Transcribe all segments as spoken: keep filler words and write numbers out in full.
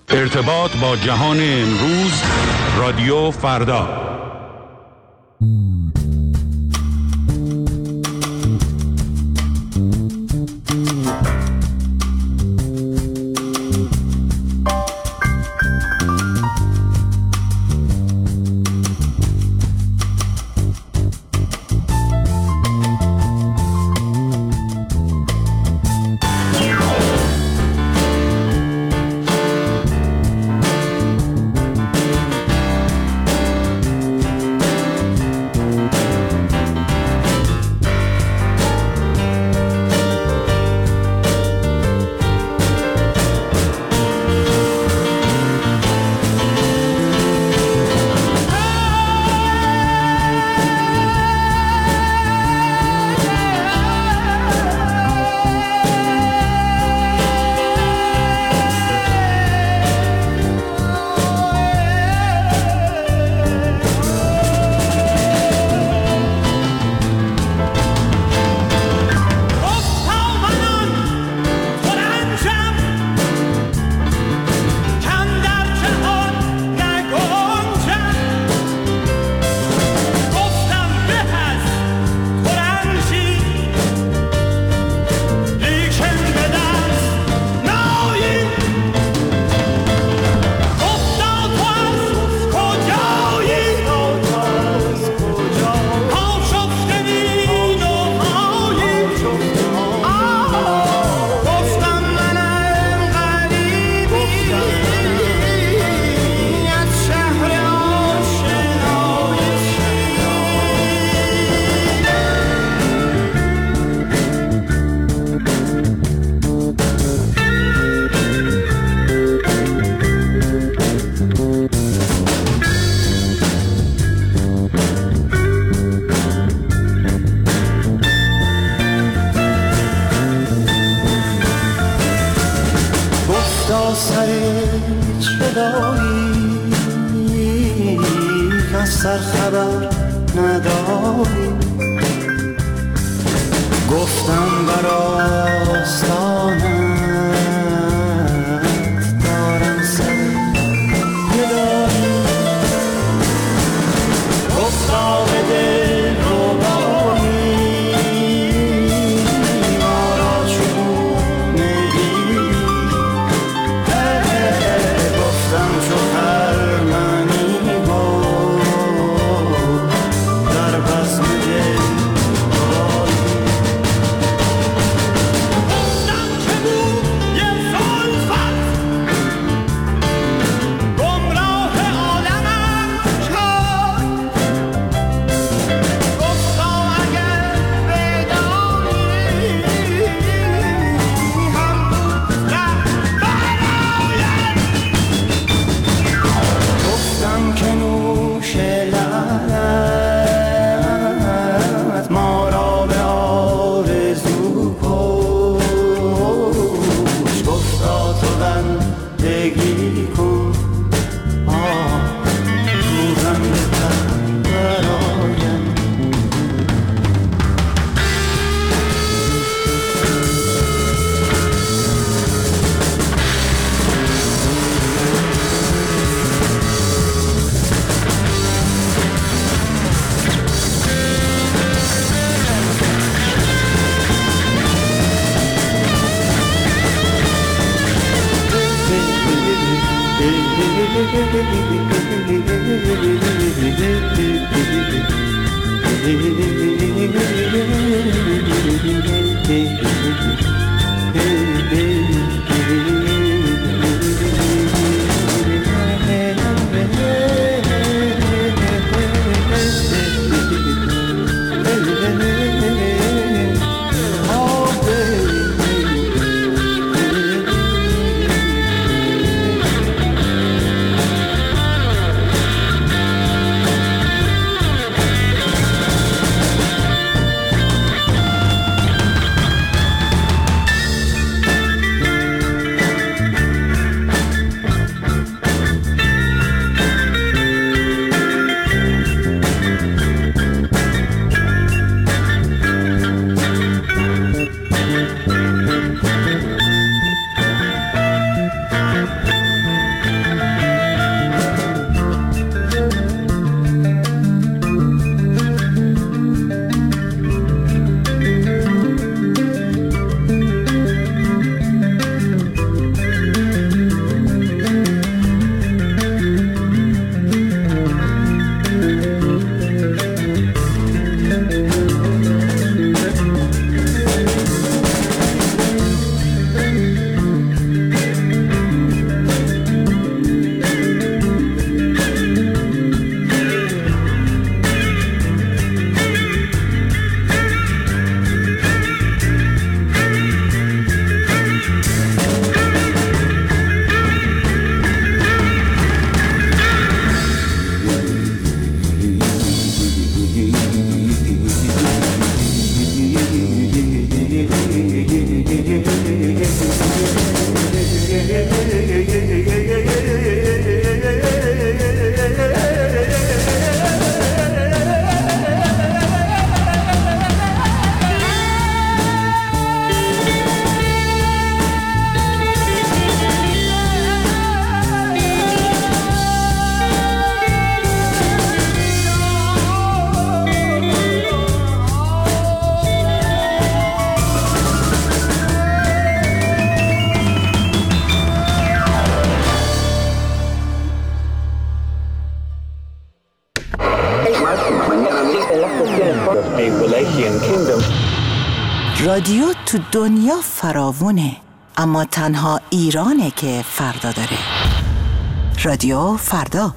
ارتباط با جهان امروز، رادیو فردا. رادیو تو دنیا فراوونه، اما تنها ایرانه که فردا داره. رادیو فردا.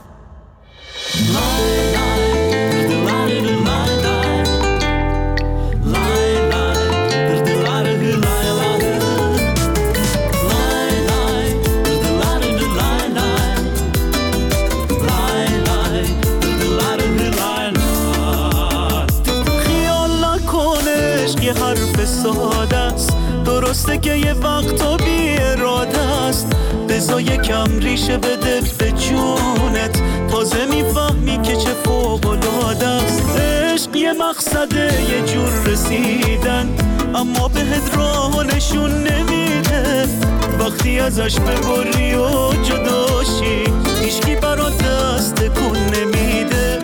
یه حرف ساده است، درسته که یه وقتا بی اراده است. بذار یکم ریشه بده به جونت، تازه میفهمی که چه فوق‌العاده است. عشق یه مقصده، یه جور رسیدن، اما بهت راه نشون نمیده. وقتی ازش ببری و جداشی، هیچکی برات دست تکون نمیده.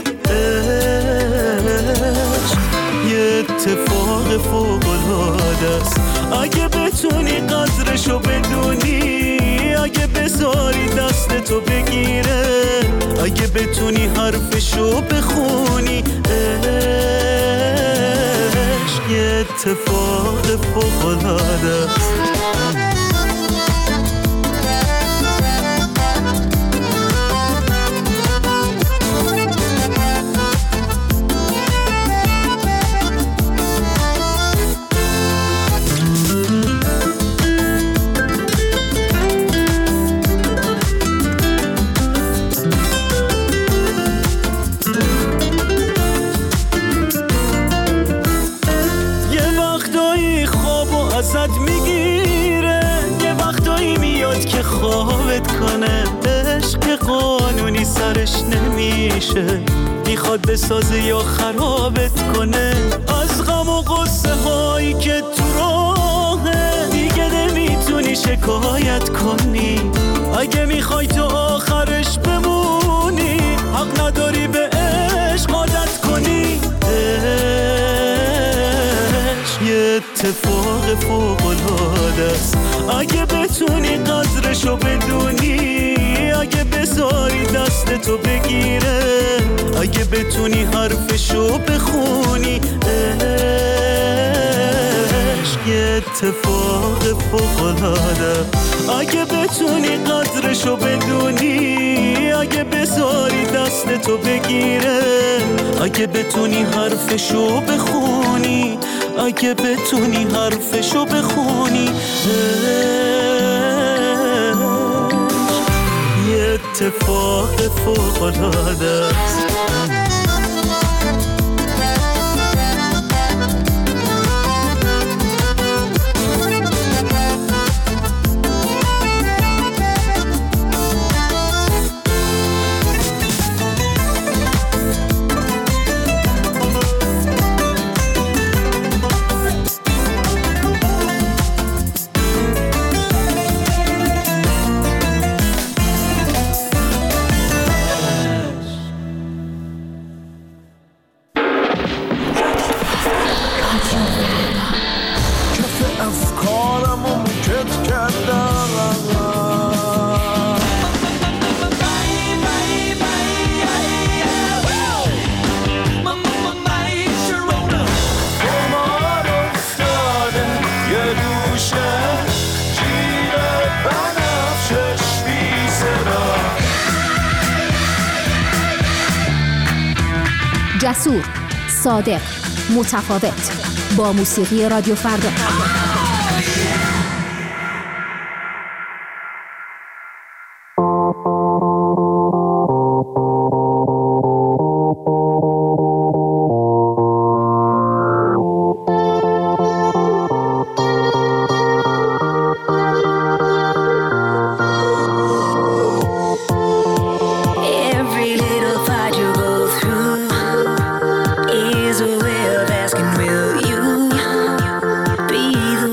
عشق یه اتفاق فوق‌العاده است، اگه بتونی قدرشو بدونی، اگه بذاری دستتو بگیره، اگه بتونی حرفشو بخونی. عشق یه اتفاق فوق‌العاده است. ازت میگیره، یه وقتایی میاد که خوابت کنه. عشق قانونی سرش نمیشه، میخواد بسازه یا خرابت کنه. از غم و غصه هایی که تو راهه، دیگه نمیتونی شکایت کنی. اگه میخوای تو آخرش بمونی، حق نداری به عشق عادت کنی. یه اتفاق فوق‌العاده است، اگه بتونی قدرشو بدونی، اگه بذاری دستتو بگیره، اگه بتونی حرفشو بخونی. عشق یه اتفاق فوق‌العاده، اگه بتونی قدرشو بدونی، اگه بذاری دستتو بگیره، اگه بتونی حرفشو بخونی، اگه بتونی حرفشو بخونی. یه اتفاق فوق‌العاده است. جسور، صادق، متفاوت، با موسیقی رادیو فردا. Is a way of asking, will you be the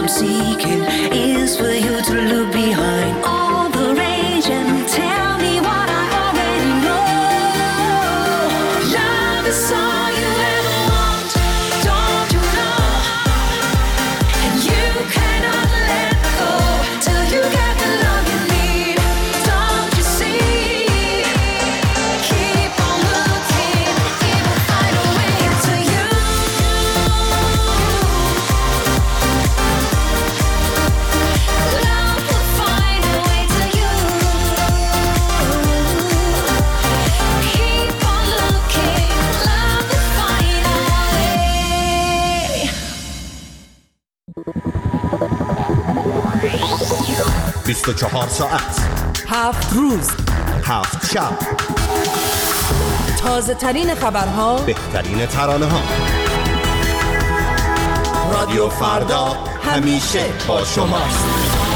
I'm seeking is for you to look behind all the rage and tell me what I already know. Love is all you ever want, don't you know? And you cannot let go till you get the love you need. Don't you see? Keep on looking, it will find a way to you. Love will find a way to you. Keep on looking, love will find a way. بیست و چهار ساعت، هفت روز، هفت شب، تازه ترین خبرها، بهترین ترانه ها. رادیو فردا همیشه با شماست.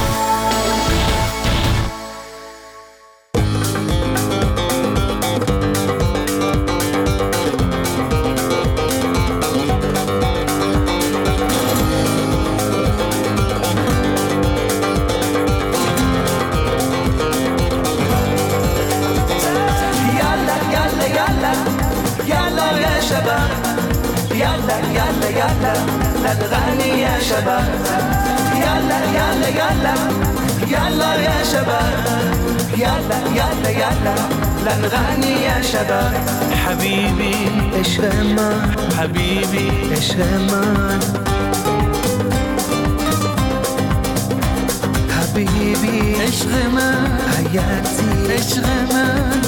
نغني يا شباب يلا يلا يلا يلا يا شباب يلا يلا يلا نغني يا شباب حبيبي عشق من حبيبي عشق من حبيبي عشق من حياتي عشق من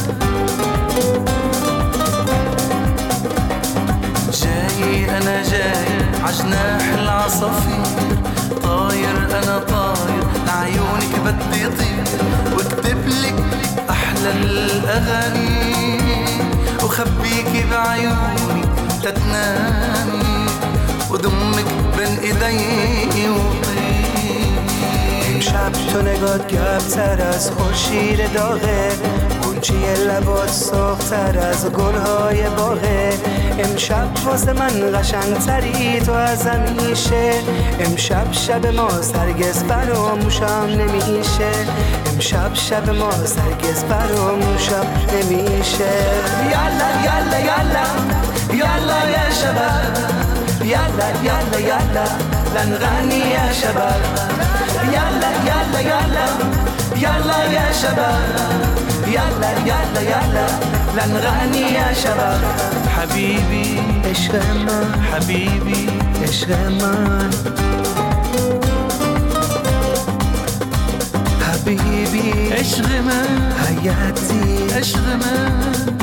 جاي أنا جاي عجناح العصافير طاير أنا طاير لعيونك بدي طير واكتب لك أحلى الأغاني وخبيكي بعيوني تتنامي وضمك بين إيدي وطير امشب تو نگات گرم‌تر از خورشید داغه گلچه لبات سرخ‌تر از گل‌های باغه امشب واسه من قشنگ‌تری تو از همیشه امشب شب ما هرگز فراموشم نمیشه امشب شب ما هرگز فراموشم نمیشه یالا یالا یالا یالا یا شباب یالا یالا یالا لنغني يا شباب يلا يلا يلا يلا يا شباب يلا يلا يلا لنغني يا شباب حبيبي عشق من حبيبي عشق من حبيبي عشق من حياتي عشق من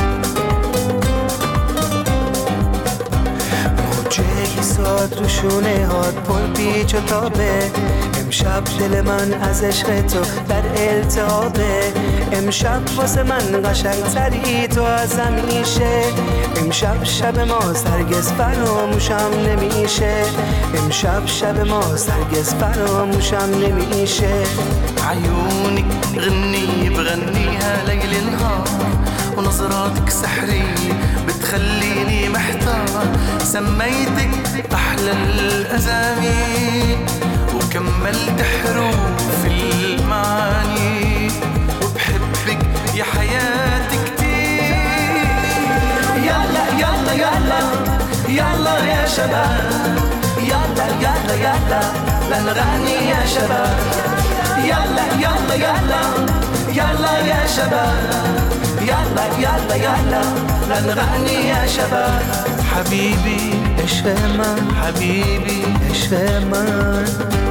موجه ساد رو شونه هات پر پیچ و تابه امشب دل من از عشق تو در التهابه امشب واسه من قشنگتری تو از همیشه امشب شب ما هرگز فراموشم نمیشه امشب شب ما هرگز فراموشم نمیشه عيونك غني بغنيها ليل نهار ونظراتك سحرية بتخليني محتار سميتك أحلى الأسامي وكملت حروف المعاني وبحبك يا حياتي كتير يلا يلا يلا يلا يا شباب يلا يلا يلا لنغني يا شباب يلا يلا يلا يلا يا شباب يلا يلا يلا لنغني يا شباب حبيبي عشق من حبيبي عشق من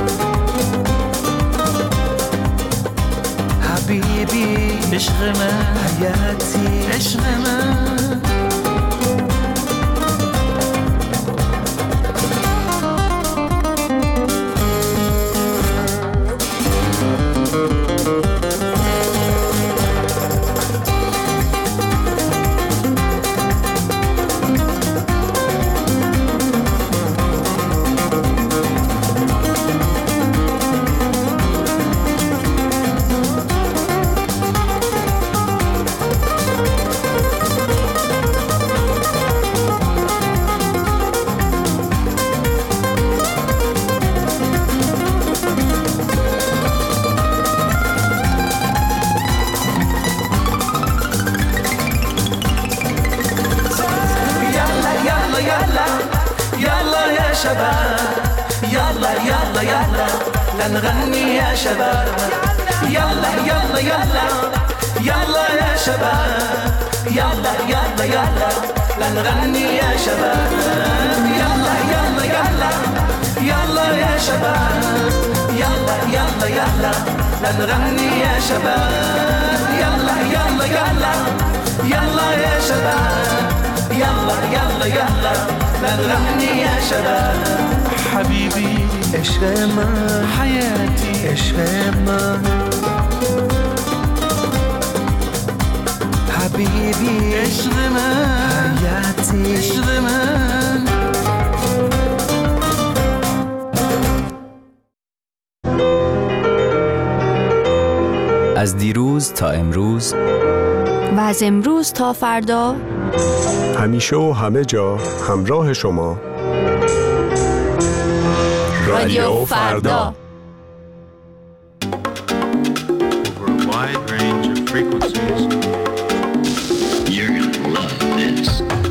حبيبي عشق من حياتي عشق من يلا لنغني يا شباب يلا يلا يلا يلا يا شباب يلا يلا يلا لنغني يا شباب يلا يلا يلا يلا يا شباب يلا يلا يلا لنغني يا شباب يلا يلا يلا يلا يا شباب يلا يلا يلا لنغني يا شباب حبيبي عشق من حياتي عشق من حبيبي عشق من حياتي عشق من از دیروز تا امروز و از امروز تا فردا همیشه و همه جا همراه شما رادیو فردا. Over a wide range of frequencies. You're gonna love this.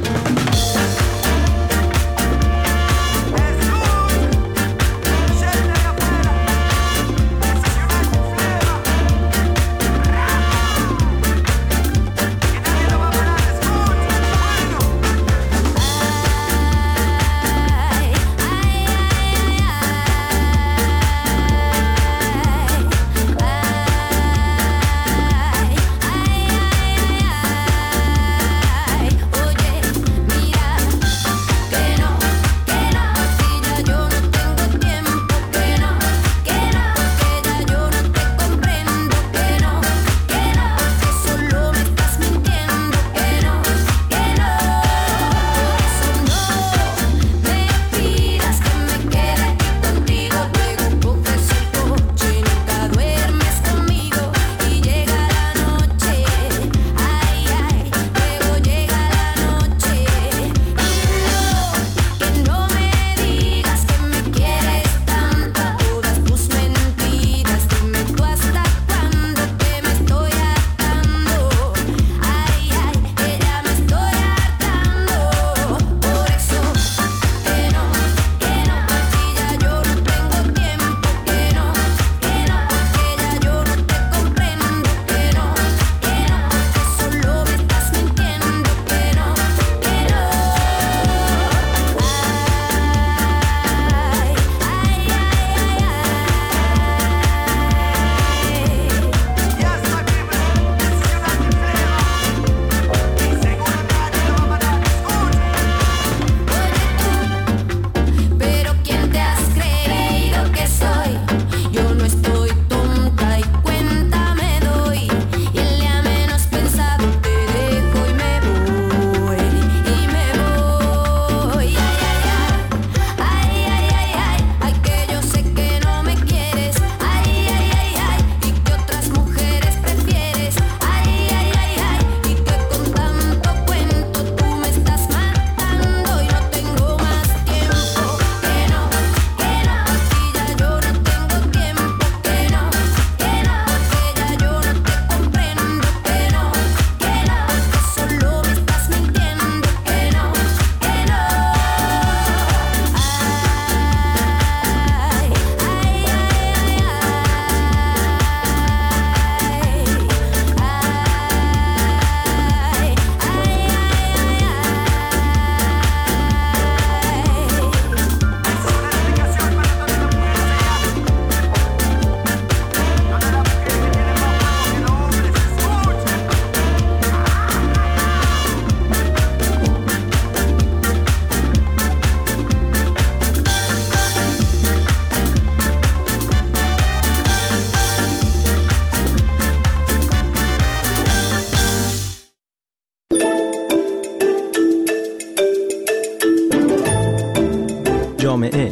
جامعه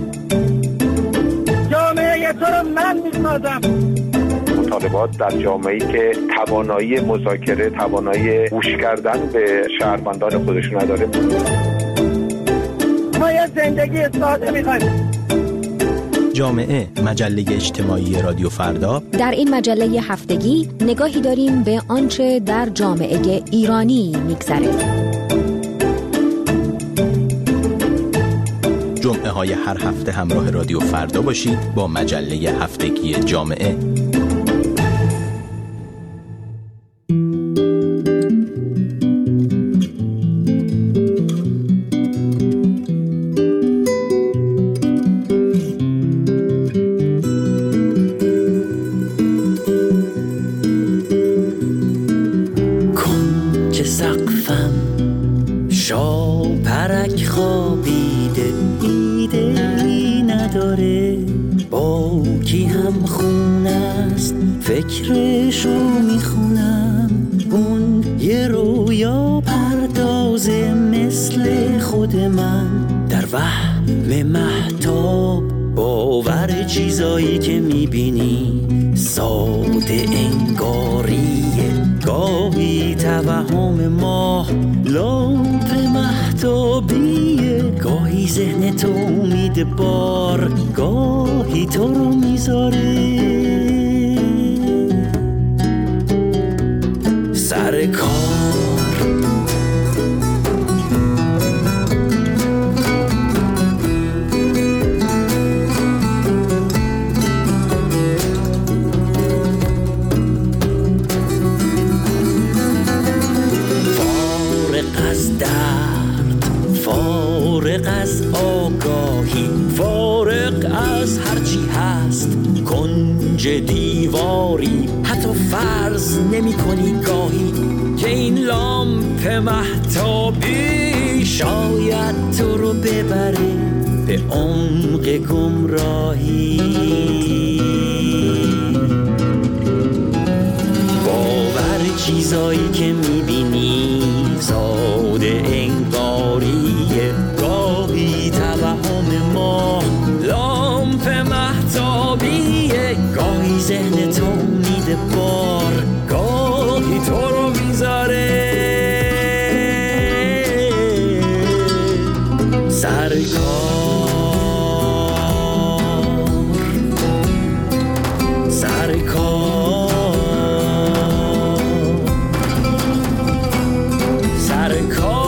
جامعه تو رو من میسازم. مطالبات در جامعه‌ای که توانایی مذاکره، توانایی گوش کردن به شهروندان خودشون نداره. ما یه زندگی ساده می‌خوایم. جامعه، مجله اجتماعی رادیو فردا. در این مجله هفتگی نگاهی داریم به آنچه در جامعه ایرانی می‌گذره. جمعه های هر هفته همراه رادیو فردا باشید با مجله هفتگی جامعه. فکرشو میخونم، اون یه رویا پردازه مثل خود من، در وهم مهتاب باور چیزایی که میبینی ساده انگاریه، گاهی توهم ماه لامپ مهتابیه، گاهی ذهن تو امید بار، گاهی تو رو میذاره سر کار. فارغ از درد، فارغ از آگاهی، فارغ از هرچی هست کنج دیواری، حتی فرض نمی کنی گاهی که این لامپ مهتابی شاید تو رو ببره به عمق گمراهی. باور چیزایی که میبینی ساده انگاریه، گاهی توهم ما لامپ مهتابیه، گاهی ذهن تو امید بار، گاهی تو رو میذاره سر کار، سر کار، سر کار.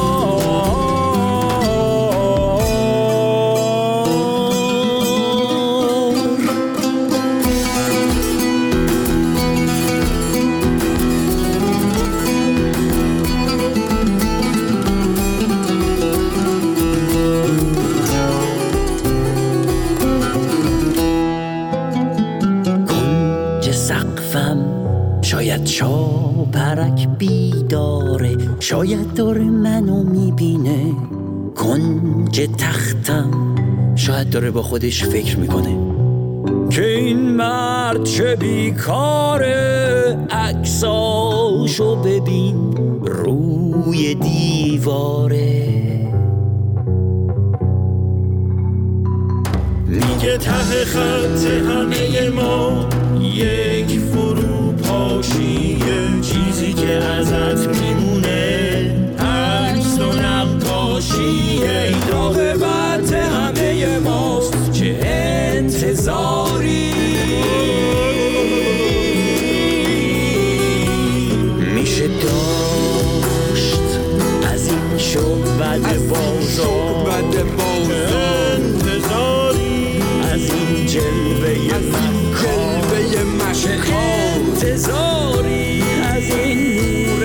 شاید چاپرک بیداره، شاید داره منو میبینه، کنج تختم شاید داره با خودش فکر میکنه که این مرد چه بیکاره، عکساشو ببین روی دیواره. میگه ته خط همه ما یک فروپاشیه، چیزی که ازت میمونه عکس و نقاشیه، داغ بعد همه ماست چه انتظاری، میشه داشت از این شعبد بازار انتظاری، از این جلوه انتظاری، از این نور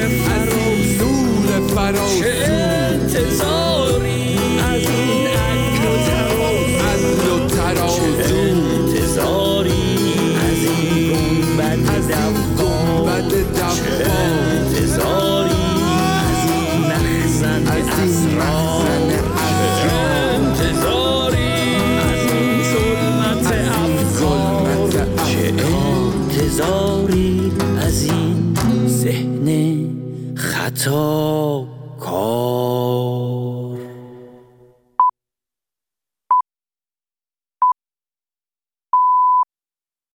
فراز چه انتظاری، از این عقل و ترازو چه انتظاری، از این گنبد دفا چه انتظاری، از این مخزن اسرار چه انتظاری، از این ظلمت افکار چه انتظاری، از این ذهن خطا